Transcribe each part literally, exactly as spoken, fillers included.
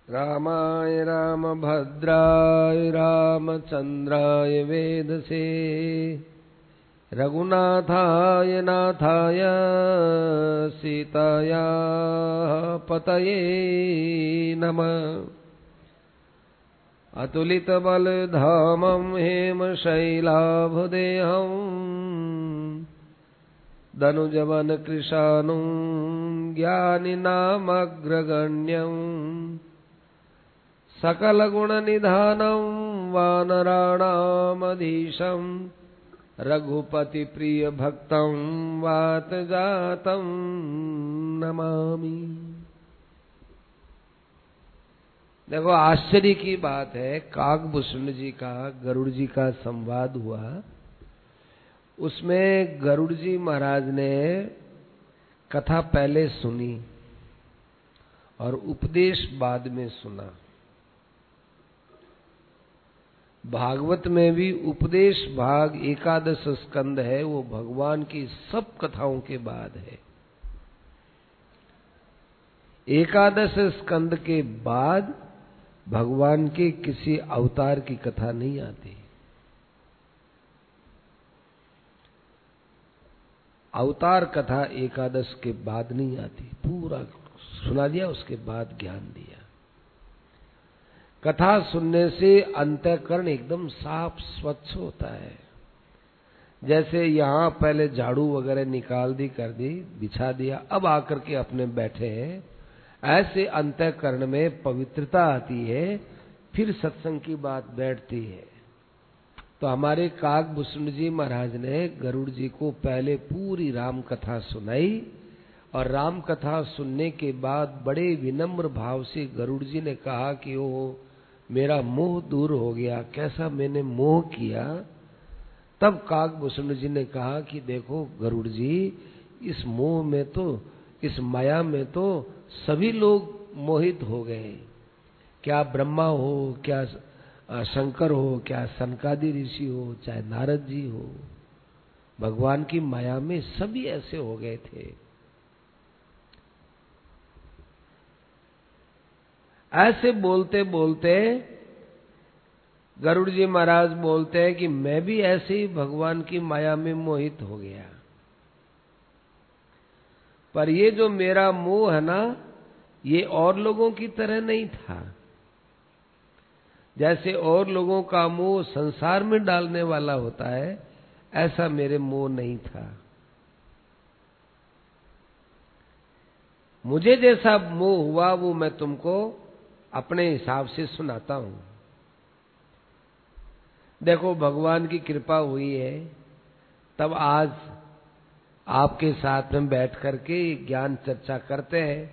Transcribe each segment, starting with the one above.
रामाय रामभद्राय रामचन्द्राय वेदसे रघुनाथाय नाथाय सीताया पतये नमः। अतुलितबलधामं हेमशैलाभदेहं दनुजवनकृशानुं ज्ञानिनामग्रगण्यं सकलगुणनिधानं वानराणामधीशं रघुपतिप्रियभक्तं वातजातं नमामि। देखो, आश्चर्य की बात है, काकभूषण जी का गरुड़ जी का संवाद हुआ। उसमें गरुड़ जी महाराज ने कथा पहले सुनी और उपदेश बाद में सुना। भागवत में भी उपदेश भाग एकादश स्कंद है, वो भगवान की सब कथाओं के बाद है। एकादश स्कंद के बाद भगवान के किसी अवतार की कथा नहीं आती। अवतार कथा एकादश के बाद नहीं आती। पूरा सुना दिया, उसके बाद ज्ञान दिया। कथा सुनने से अंतःकरण एकदम साफ स्वच्छ होता है। जैसे यहाँ पहले झाड़ू वगैरह निकाल दी, कर दी, बिछा दिया, अब आकर के अपने बैठे हैं, ऐसे अंतःकरण में पवित्रता आती है, फिर सत्संग की बात बैठती है। तो हमारे काकभूषण जी महाराज ने गरुड़ जी को पहले पूरी राम कथा सुनाई और राम कथा सुनने के बाद बड़े विनम्र भाव से गरुड़ जी ने कहा कि ओ मेरा मोह दूर हो गया, कैसा मैंने मोह किया। तब काकभूषण जी ने कहा कि देखो गरुड़ जी, इस मोह में तो, इस माया में तो सभी लोग मोहित हो गए। क्या ब्रह्मा हो, क्या शंकर हो, क्या सनकादि ऋषि हो, चाहे नारद जी हो, भगवान की माया में सभी ऐसे हो गए थे। ऐसे बोलते बोलते गरुड़ जी महाराज बोलते हैं कि मैं भी ऐसे ही भगवान की माया में मोहित हो गया, पर ये जो मेरा मोह है ना, ये और लोगों की तरह नहीं था। जैसे और लोगों का मोह संसार में डालने वाला होता है, ऐसा मेरे मोह नहीं था। मुझे जैसा मोह हुआ वो मैं तुमको अपने हिसाब से सुनाता हूं। देखो, भगवान की कृपा हुई है, तब आज आपके साथ में बैठ करके ज्ञान चर्चा करते हैं।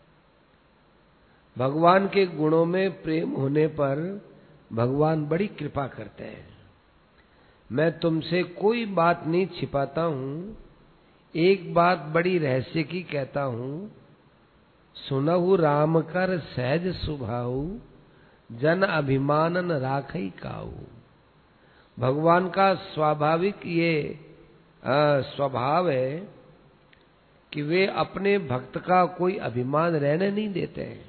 भगवान के गुणों में प्रेम होने पर भगवान बड़ी कृपा करते हैं। मैं तुमसे कोई बात नहीं छिपाता हूं, एक बात बड़ी रहस्य की कहता हूं। सुनहु राम कर सहज सुभाऊ, जन अभिमानन राखई काऊ। भगवान का स्वाभाविक ये स्वभाव है कि वे अपने भक्त का कोई अभिमान रहने नहीं देते हैं,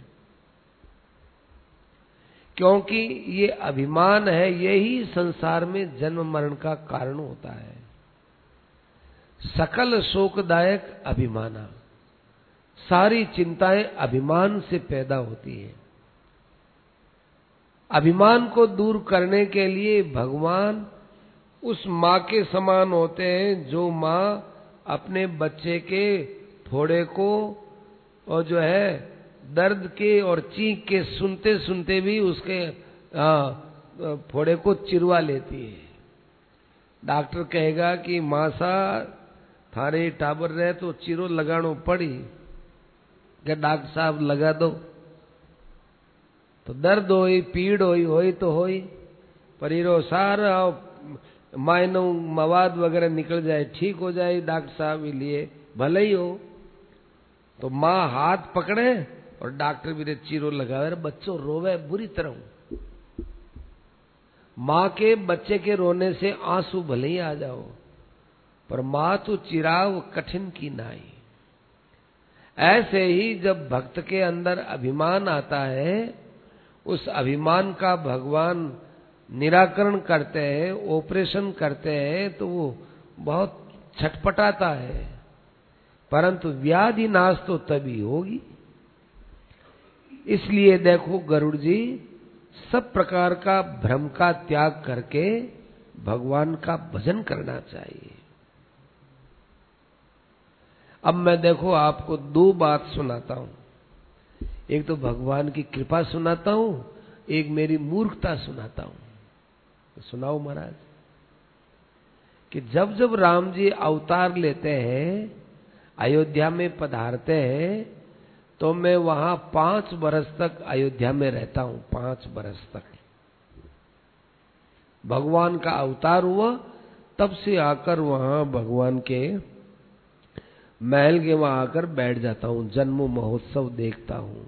क्योंकि ये अभिमान है, यही संसार में जन्म मरण का कारण होता है। सकल शोकदायक अभिमाना, सारी चिंताएं अभिमान से पैदा होती हैं। अभिमान को दूर करने के लिए भगवान उस माँ के समान होते हैं, जो माँ अपने बच्चे के फोड़े को और जो है दर्द के और चीख के सुनते सुनते भी उसके फोड़े को चिरवा लेती है। डॉक्टर कहेगा कि माँ सा थारे टाबर रहे तो चिरो लगानो पड़ी, क्या डॉक्टर साहब लगा दो। तो दर्द होई, पीड़ होई होई तो होई, पर इरो सारा मायनो मवाद वगैरह निकल जाए, ठीक हो जाए, डॉक्टर साहब के लिए भले ही हो। तो माँ हाथ पकड़े और डॉक्टर भी चीरो लगावे, बच्चों रोवे बुरी तरह। माँ के बच्चे के रोने से आंसू भले ही आ जाओ, पर माँ तो चिराव कठिन की नाई। ऐसे ही जब भक्त के अंदर अभिमान आता है उस अभिमान का भगवान निराकरण करते हैं, ऑपरेशन करते हैं, तो वो बहुत छटपटाता है, परंतु व्याधि नाश तो तभी होगी। इसलिए देखो गरुड़ जी, सब प्रकार का भ्रम का त्याग करके भगवान का भजन करना चाहिए। अब मैं देखो आपको दो बात सुनाता हूं, एक तो भगवान की कृपा सुनाता हूं, एक मेरी मूर्खता सुनाता हूं। तो सुनाओ महाराज कि जब जब राम जी अवतार लेते हैं, अयोध्या में पधारते हैं, तो मैं वहां पांच बरस तक अयोध्या में रहता हूं। पांच बरस तक भगवान का अवतार हुआ, तब से आकर वहां भगवान के महल के वहां आकर बैठ जाता हूं, जन्म महोत्सव देखता हूं।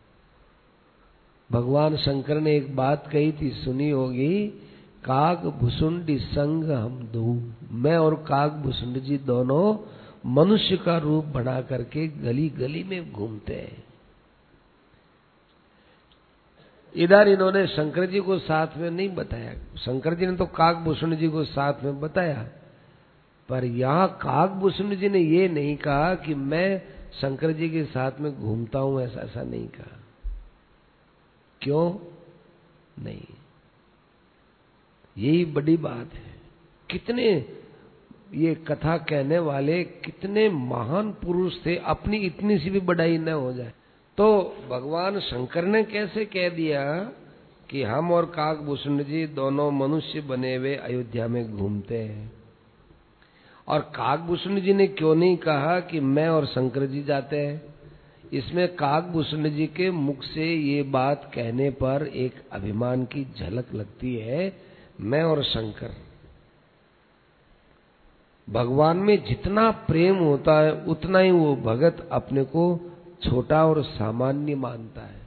भगवान शंकर ने एक बात कही थी, सुनी होगी, काग भुसुंडी संग हम दो। मैं और काग भुसुंड जी दोनों मनुष्य का रूप बना करके गली गली में घूमते हैं। इधर इन्होंने शंकर जी को साथ में नहीं बताया, शंकर जी ने तो काग भुसुंड जी को साथ में बताया, पर यहां काग भुसुंड जी ने ये नहीं कहा कि मैं शंकर जी के साथ में घूमता हूं, ऐसा ऐसा नहीं कहा। क्यों नहीं? यही बड़ी बात है। कितने ये कथा कहने वाले कितने महान पुरुष थे, अपनी इतनी सी भी बड़ाई न हो जाए। तो भगवान शंकर ने कैसे कह दिया कि हम और काग भुसुंड जी दोनों मनुष्य बने हुए अयोध्या में घूमते हैं, और काग भुसुंड जी ने क्यों नहीं कहा कि मैं और शंकर जी जाते हैं? इसमें काग भुसुंड जी के मुख से ये बात कहने पर एक अभिमान की झलक लगती है। मैं और शंकर, भगवान में जितना प्रेम होता है उतना ही वो भगत अपने को छोटा और सामान्य मानता है।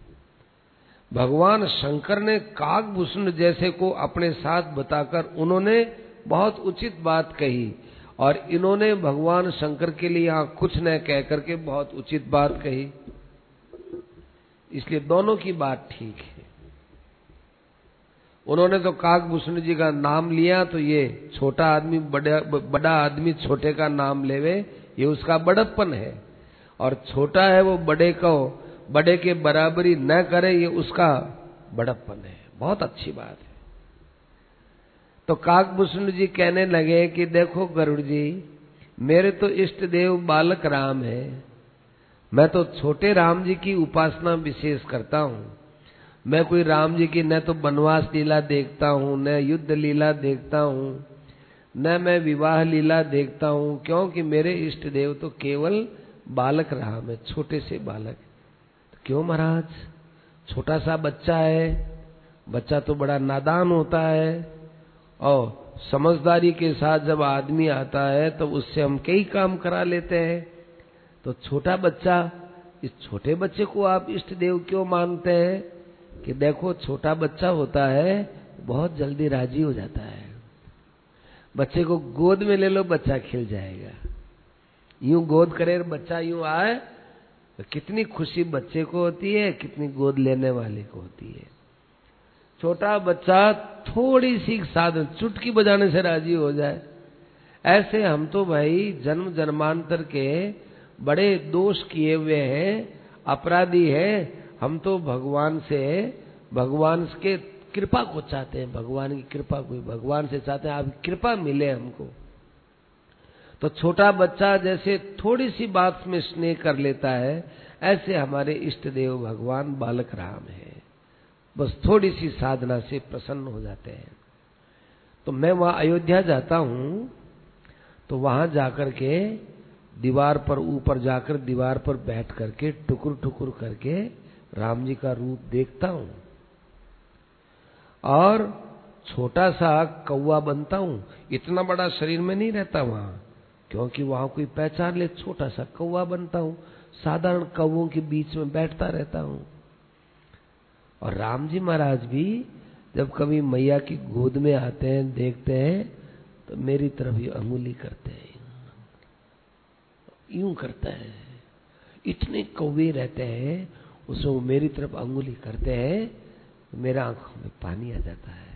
भगवान शंकर ने काग भुसुंड जैसे को अपने साथ बताकर उन्होंने बहुत उचित बात कही, और इन्होंने भगवान शंकर के लिए यहां कुछ न कह करके बहुत उचित बात कही। इसलिए दोनों की बात ठीक है। उन्होंने तो काग भुसुंड जी का नाम लिया, तो ये छोटा आदमी बड़ा बड़ा आदमी छोटे का नाम लेवे, ये उसका बड़प्पन है, और छोटा है वो बड़े को बड़े के बराबरी न करे, ये उसका बड़प्पन है। बहुत अच्छी बात है। तो काग भुसुंड जी कहने लगे कि देखो गरुड़ जी, मेरे तो इष्ट देव बालक राम है, मैं तो छोटे राम जी की उपासना विशेष करता हूं। मैं कोई राम जी की न तो वनवास लीला देखता हूं, न युद्ध लीला देखता हूं, न मैं विवाह लीला देखता हूं, क्योंकि मेरे इष्ट देव तो केवल बालक राम है, छोटे से बालक। तो क्यों महाराज? छोटा सा बच्चा है, बच्चा तो बड़ा नादान होता है, और समझदारी के साथ जब आदमी आता है तो उससे हम कई काम करा लेते हैं। तो छोटा बच्चा, इस छोटे बच्चे को आप इष्ट देव क्यों मानते हैं? कि देखो छोटा बच्चा होता है, बहुत जल्दी राजी हो जाता है। बच्चे को गोद में ले लो, बच्चा खिल जाएगा। यूं गोद करे बच्चा, यूं आए तो कितनी खुशी बच्चे को होती है, कितनी गोद लेने वाले को होती है। छोटा बच्चा थोड़ी सी साधन चुटकी बजाने से राजी हो जाए। ऐसे हम तो भाई जन्म जन्मांतर के बड़े दोष किए हुए हैं, अपराधी हैं। हम तो भगवान से, भगवान के कृपा को चाहते हैं, भगवान की कृपा को भगवान से चाहते हैं, आपकी कृपा मिले हमको। तो छोटा बच्चा जैसे थोड़ी सी बात में स्नेह कर लेता है, ऐसे हमारे इष्ट देव भगवान बालक राम है, बस थोड़ी सी साधना से प्रसन्न हो जाते हैं। तो मैं वहां अयोध्या जाता हूं, तो वहां जाकर के दीवार पर, ऊपर जाकर दीवार पर बैठ करके टुकुर टुकुर करके राम जी का रूप देखता हूं, और छोटा सा कौवा बनता हूं। इतना बड़ा शरीर में नहीं रहता वहां, क्योंकि वहां कोई पहचान ले, छोटा सा कौवा बनता हूं, साधारण कौवों के बीच में बैठता रहता हूं। और राम जी महाराज भी जब कभी मैया की गोद में आते हैं, देखते हैं, तो मेरी तरफ ये अंगुली करते हैं, यूं करता है। इतने कौवे रहते हैं, उसमें वो मेरी तरफ अंगुली करते हैं, मेरे आंखों में पानी आ जाता है।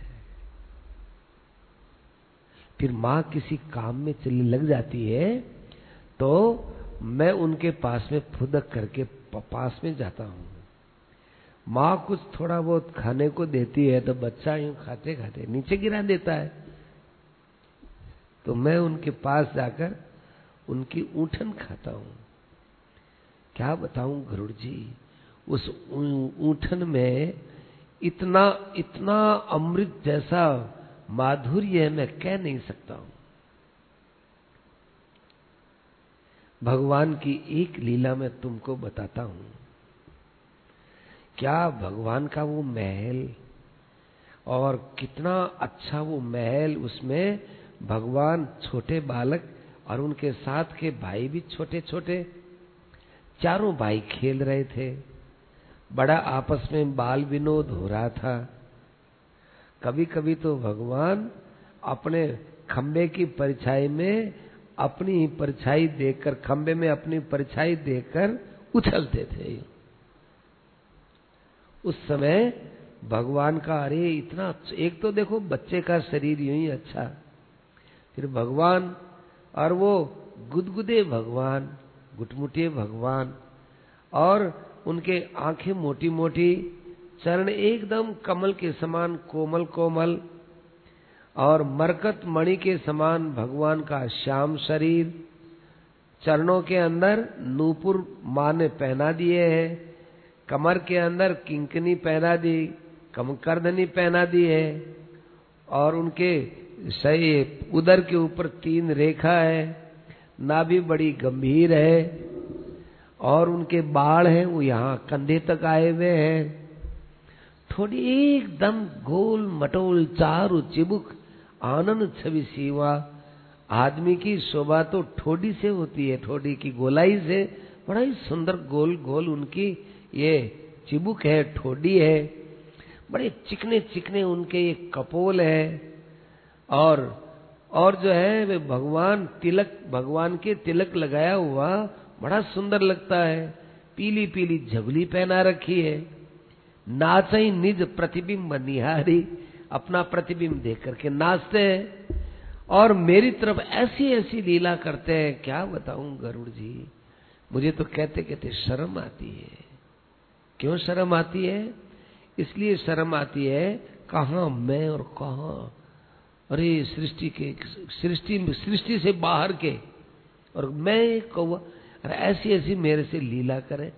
फिर माँ किसी काम में चलने लग जाती है तो मैं उनके पास में फुदक करके पास में जाता हूँ। माँ कुछ थोड़ा बहुत खाने को देती है तो बच्चा यूं खाते खाते नीचे गिरा देता है, तो मैं उनके पास जाकर उनकी ऊँठन खाता हूँ। क्या बताऊं गरुड़ जी, उस ऊँठन में इतना इतना अमृत जैसा माधुर्य है, मैं कह नहीं सकता हूं। भगवान की एक लीला मैं तुमको बताता हूं। क्या भगवान का वो महल, और कितना अच्छा वो महल, उसमें भगवान छोटे बालक और उनके साथ के भाई भी छोटे छोटे, चारों भाई खेल रहे थे। बड़ा आपस में बाल विनोद हो रहा था। कभी कभी तो भगवान अपने खंबे की परछाई में अपनी परछाई देखकर, खंबे में अपनी परछाई देखकर उछलते थे। उस समय भगवान का, अरे इतना, एक तो देखो बच्चे का शरीर यूं ही अच्छा, फिर भगवान और वो गुदगुदे भगवान, गुटमुटिये भगवान, और उनके आंखें मोटी मोटी, चरण एकदम कमल के समान कोमल कोमल, और मरकत मणि के समान भगवान का श्याम शरीर। चरणों के अंदर नूपुर माँ ने पहना दिए हैं, कमर के अंदर किंकनी पहना दी, कमकरधनी पहना दी है, और उनके सही उदर के ऊपर तीन रेखा है, नाभि बड़ी गंभीर है, और उनके बाल हैं वो यहाँ कंधे तक आए हुए हैं। थोड़ी एकदम गोल मटोल चारु चिबुक आनंद छवि सीवा। आदमी की शोभा तो ठोडी से होती है, ठोडी की गोलाई से, बड़ा ही सुंदर गोल गोल उनकी ये चिबुक है, ठोडी है, बड़े चिकने चिकने उनके ये कपोल है, और और जो है वे भगवान तिलक, भगवान के तिलक लगाया हुआ बड़ा सुंदर लगता है। पीली पीली झबली पहना रखी है। नाचई निज प्रतिबिंब निहारी, अपना प्रतिबिंब देख करके नाचते हैं, और मेरी तरफ ऐसी ऐसी लीला करते हैं, क्या बताऊं गरुड़ जी, मुझे तो कहते कहते शर्म आती है। क्यों शर्म आती है? इसलिए शर्म आती है, कहां मैं और कहां, अरे सृष्टि के, सृष्टि सृष्टि से बाहर के, और मैं कौवा, ऐसी ऐसी मेरे से लीला करे,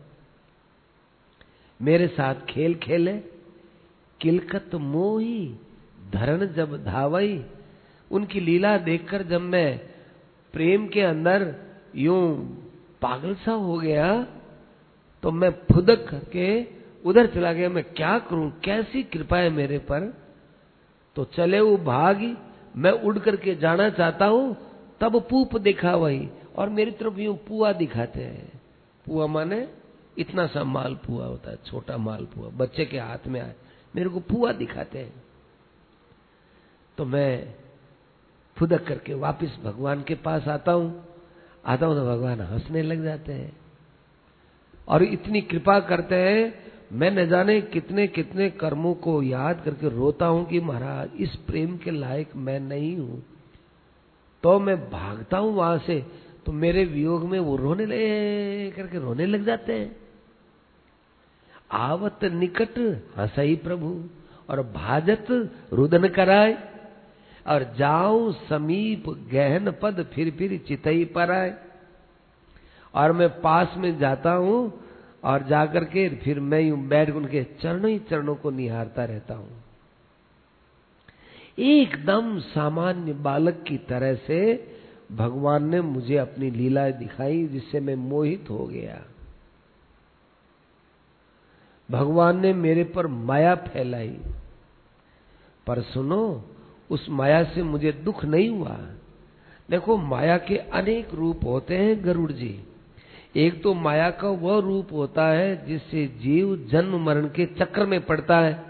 मेरे साथ खेल खेले। किलकत मोही धरण जब धावई, उनकी लीला देखकर जब मैं प्रेम के अंदर यूं पागल सा हो गया, तो मैं फुदक करके उधर चला गया। मैं क्या करूं, कैसी कृपा है मेरे पर। तो चले वो भागी, मैं उड़ करके जाना चाहता हूं, तब पूप दिखा वही, और मेरी तरफ यूं पुआ दिखाते हैं। पुआ माने इतना सा माल पुआ होता है, छोटा माल पुआ, बच्चे के हाथ में आए, मेरे को पुआ दिखाते हैं। तो मैं फुदक करके वापस भगवान के पास आता हूं आता हूं तो भगवान हंसने लग जाते हैं, और इतनी कृपा करते हैं। मैं न जाने कितने कितने कर्मों को याद करके रोता हूं कि महाराज इस प्रेम के लायक मैं नहीं हूं। तो मैं भागता हूं वहां से, तो मेरे वियोग में वो रोने लगे करके रोने लग जाते हैं। आवत निकट हंसई प्रभु, और भाजत रुदन कराए, और जाऊं समीप गहन पद फिर फिर चितई पर आए। और मैं पास में जाता हूं, और जाकर के फिर मैं यूं बैठ उनके चरणों ही चरणों को निहारता रहता हूं। एकदम सामान्य बालक की तरह से भगवान ने मुझे अपनी लीला दिखाई, जिससे मैं मोहित हो गया। भगवान ने मेरे पर माया फैलाई, पर सुनो, उस माया से मुझे दुख नहीं हुआ। देखो, माया के अनेक रूप होते हैं गरुड़ जी। एक तो माया का वह रूप होता है जिससे जीव जन्म मरण के चक्र में पड़ता है,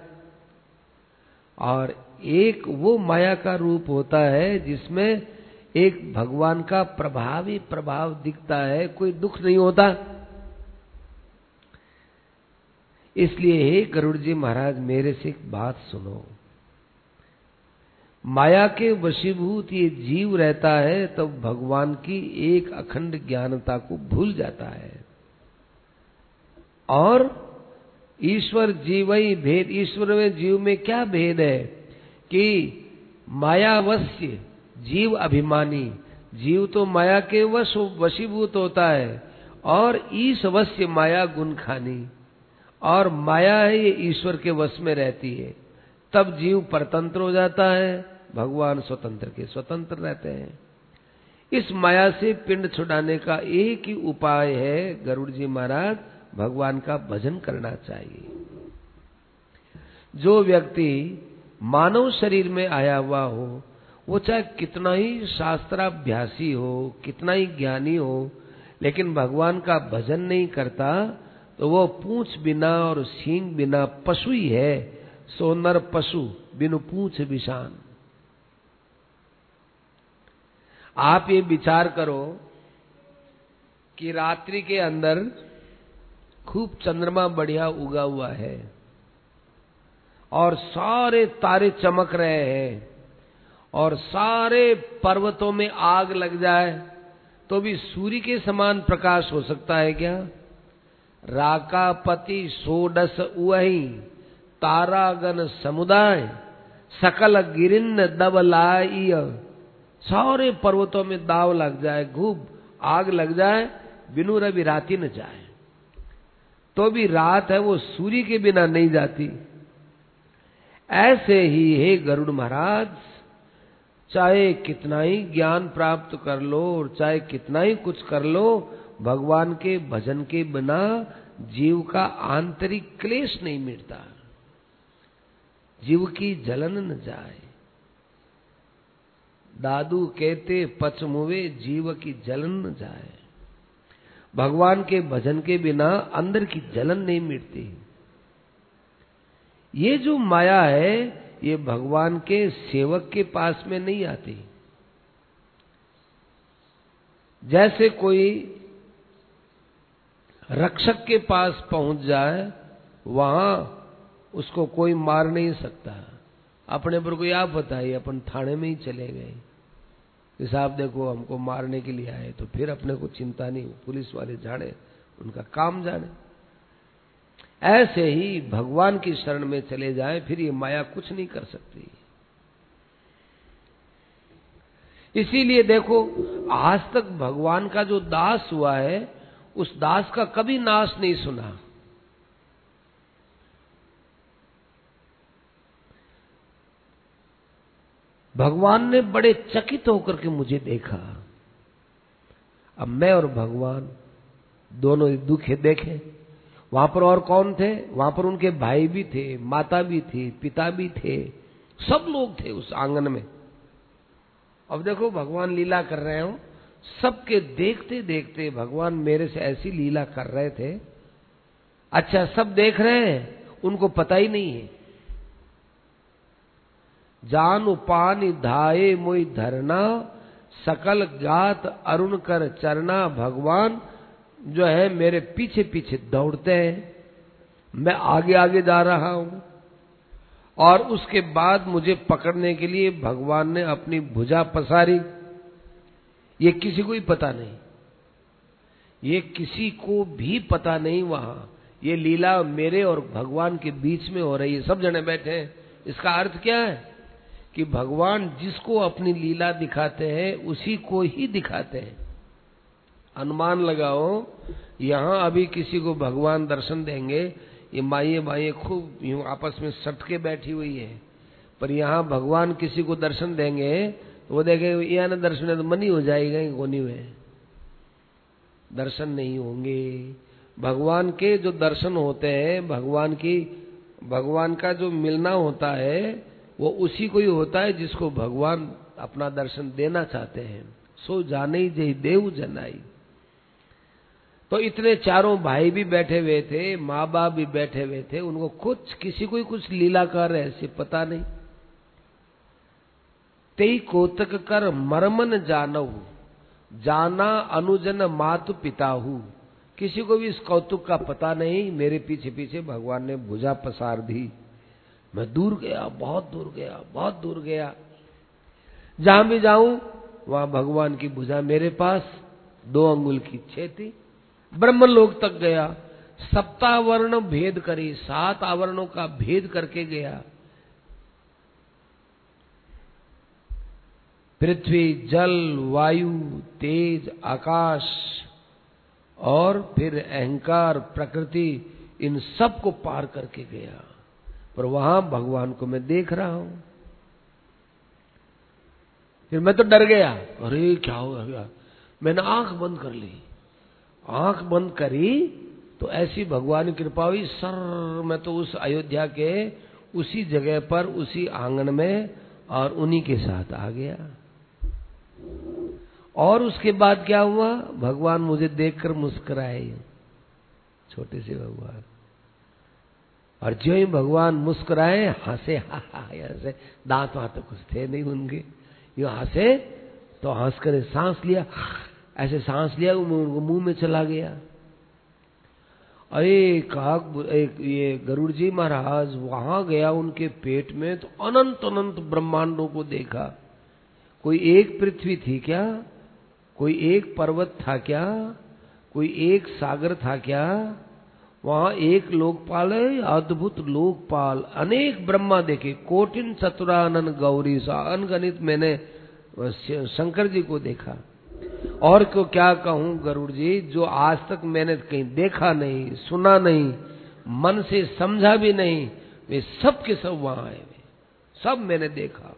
और एक वो माया का रूप होता है जिसमें एक भगवान का प्रभावी प्रभाव दिखता है, कोई दुख नहीं होता। इसलिए हे गरुड़ जी महाराज, मेरे से एक बात सुनो। माया के वशीभूत ये जीव रहता है तब तो भगवान की एक अखंड ज्ञानता को भूल जाता है। और ईश्वर जीव ही भेद, ईश्वर में जीव में क्या भेद है कि मायावश्य जीव अभिमानी, जीव तो माया के वश वशीभूत होता है, और ईशवश्य माया गुण खानी, और माया है ये ईश्वर के वश में रहती है। तब जीव परतंत्र हो जाता है, भगवान स्वतंत्र के स्वतंत्र रहते हैं। इस माया से पिंड छुड़ाने का एक ही उपाय है गरुड़ जी महाराज, भगवान का भजन करना चाहिए। जो व्यक्ति मानव शरीर में आया हुआ हो, वो चाहे कितना ही शास्त्राभ्यासी हो, कितना ही ज्ञानी हो, लेकिन भगवान का भजन नहीं करता तो वो पूंछ बिना और सींग बिना पशु ही है। सो नर पशु बिनु पूंछ बिशान। आप ये विचार करो कि रात्रि के अंदर खूब चंद्रमा बढ़िया उगा हुआ है और सारे तारे चमक रहे हैं और सारे पर्वतों में आग लग जाए तो भी सूर्य के समान प्रकाश हो सकता है क्या? राकापति सोडस उही तारागण समुदाय सकल गिरिन्न दबलाई। सारे पर्वतों में दाव लग जाए, खूब आग लग जाए, बिनु रवि राति न जाए तो भी रात है वो सूर्य के बिना नहीं जाती। ऐसे ही हे गरुड़ महाराज, चाहे कितना ही ज्ञान प्राप्त कर लो और चाहे कितना ही कुछ कर लो, भगवान के भजन के बिना जीव का आंतरिक क्लेश नहीं मिटता, जीव की जलन न जाए। दादू कहते पचमुवे जीव की जलन न जाए। भगवान के भजन के बिना अंदर की जलन नहीं मिटती। ये जो माया है ये भगवान के सेवक के पास में नहीं आती। जैसे कोई रक्षक के पास पहुंच जाए, वहां उसको कोई मार नहीं सकता। अपने पर कोई आप बताइए, अपन थाने में ही चले गए कि साहब देखो हमको मारने के लिए आए, तो फिर अपने को चिंता नहीं, पुलिस वाले जाने, उनका काम जाने। ऐसे ही भगवान की शरण में चले जाए, फिर ये माया कुछ नहीं कर सकती। इसीलिए देखो, आज तक भगवान का जो दास हुआ है उस दास का कभी नाश नहीं सुना। भगवान ने बड़े चकित होकर के मुझे देखा। अब मैं और भगवान दोनों दुखे देखे। वहां पर और कौन थे? वहां पर उनके भाई भी थे, माता भी थी, पिता भी थे, सब लोग थे उस आंगन में। अब देखो भगवान लीला कर रहे हो, सबके देखते देखते भगवान मेरे से ऐसी लीला कर रहे थे। अच्छा, सब देख रहे हैं, उनको पता ही नहीं है। जान उपान धाये मोई धरना, सकल गात अरुण कर चरना। भगवान जो है मेरे पीछे पीछे दौड़ते हैं, मैं आगे आगे जा रहा हूं, और उसके बाद मुझे पकड़ने के लिए भगवान ने अपनी भुजा पसारी। ये किसी को ही पता नहीं, ये किसी को भी पता नहीं। वहां ये लीला मेरे और भगवान के बीच में हो रही है, सब जने बैठे हैं। इसका अर्थ क्या है कि भगवान जिसको अपनी लीला दिखाते हैं उसी को ही दिखाते हैं। अनुमान लगाओ, यहां अभी किसी को भगवान दर्शन देंगे, ये माइये माइये खूब यूं आपस में सट के बैठी हुई है, पर यहां भगवान किसी को दर्शन देंगे तो वो देखे यहाँ न दर्शन है तो मनी हो जाएगा, कोनी हुए दर्शन नहीं होंगे। भगवान के जो दर्शन होते हैं, भगवान की भगवान का जो मिलना होता है, वो उसी को ही होता है जिसको भगवान अपना दर्शन देना चाहते हैं। सो जाने जय देव जनाई। तो इतने चारों भाई भी बैठे हुए थे, माँ बाप भी बैठे हुए थे, उनको कुछ किसी को ही कुछ लीला कर ऐसे पता नहीं। तेई कोतक कर मरमन जानऊ, जाना अनुजन मातु पिताहू, किसी को भी इस कौतुक का पता नहीं। मेरे पीछे पीछे भगवान ने भुजा पसार दी। मैं दूर गया, बहुत दूर गया, बहुत दूर गया। जहां भी जाऊं वहां भगवान की भुजा मेरे पास, दो अंगुल की छेती। ब्रह्मलोक तक गया, सप्तावर्ण भेद करी, सात आवरणों का भेद करके गया। पृथ्वी, जल, वायु, तेज, आकाश और फिर अहंकार, प्रकृति, इन सब को पार करके गया। पर वहां भगवान को मैं देख रहा हूं। फिर मैं तो डर गया, अरे क्या हो गया। मैंने आंख बंद कर ली। आंख बंद करी तो ऐसी भगवान की कृपा हुई, सर मैं तो उस अयोध्या के उसी जगह पर, उसी आंगन में और उन्हीं के साथ आ गया। और उसके बाद क्या हुआ, भगवान मुझे देखकर मुस्कुराए, छोटे से भगवान। और जो ही भगवान मुस्कुराए, हंसे, हा हा ऐसे, दांत वहां तो कुछ थे नहीं उनके, यो हंसे तो हंस कर सांस लिया, ऐसे सांस लिया, मुंह में चला गया। अरे कहा एक ये गरुड़ जी महाराज वहां गया, उनके पेट में तो अनंत अनंत ब्रह्मांडों को देखा। कोई एक पृथ्वी थी क्या, कोई एक पर्वत था क्या, कोई एक सागर था क्या, वहां एक लोकपाल है, अद्भुत लोकपाल, अनेक ब्रह्मा देखे, कोटिन चतुरानन गौरी सा अनगणित मैंने शंकर जी को देखा। और को क्या कहूं गरुड़ जी, जो आज तक मैंने कहीं देखा नहीं, सुना नहीं, मन से समझा भी नहीं, वे सब के सब वहां आए, सब मैंने देखा।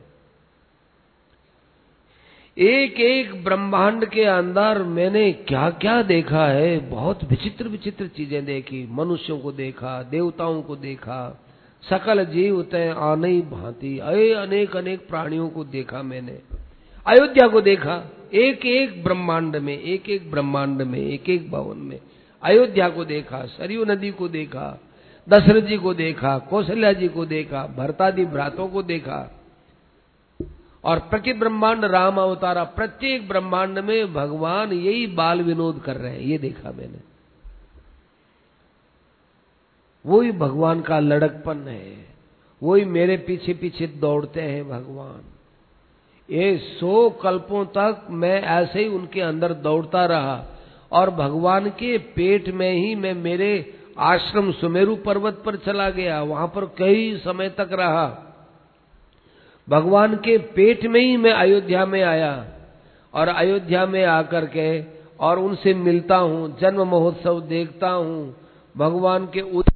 एक एक ब्रह्मांड के अंदर मैंने क्या क्या देखा है, बहुत विचित्र विचित्र चीजें देखी। मनुष्यों को देखा, देवताओं को देखा, सकल जीव तय आनई भांति, अरे अनेक अनेक प्राणियों को देखा मैंने। अयोध्या को देखा, एक एक ब्रह्मांड में, एक एक ब्रह्मांड में, एक एक भवन में अयोध्या को देखा, सरयू नदी को देखा, दशरथ जी को देखा, कौशल्या जी को देखा, भरतादि भ्रातों को देखा। और प्रति ब्रह्मांड राम अवतारा, प्रत्येक ब्रह्मांड में भगवान यही बाल विनोद कर रहे हैं, ये देखा मैंने। वही भगवान का लड़कपन है, वही मेरे पीछे पीछे दौड़ते हैं भगवान। ये सौ कल्पों तक मैं ऐसे ही उनके अंदर दौड़ता रहा, और भगवान के पेट में ही मैं मेरे आश्रम सुमेरु पर्वत पर चला गया, वहां पर कई समय तक रहा। भगवान के पेट में ही मैं अयोध्या में आया, और अयोध्या में आकर के और उनसे मिलता हूँ, जन्म महोत्सव देखता हूँ, भगवान के